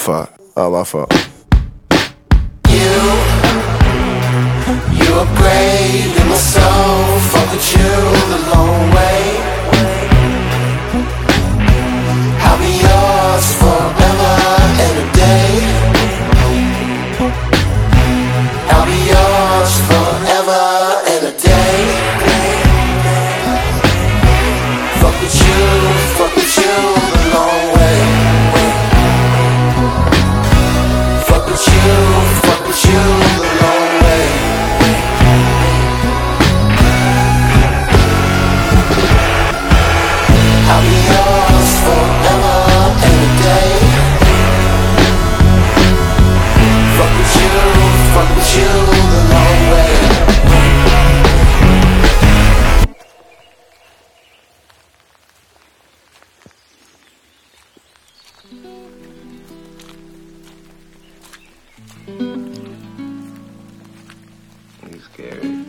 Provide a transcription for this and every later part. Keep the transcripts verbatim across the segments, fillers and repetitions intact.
fuck. Oh, my fault. You, you upgrade in my soul. Fuck with you the long way. I'll be yours forever and a day. I'll be yours forever and a day. Fuck with you, fuck with you the long way. Fuck with you, fuck with you the long way. I'll be yours forever and a day. Fuck with you, fuck with you the long way. You scared.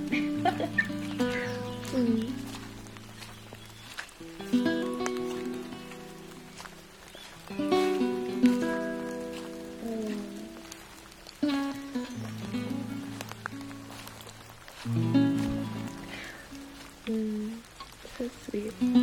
Mm, so sweet.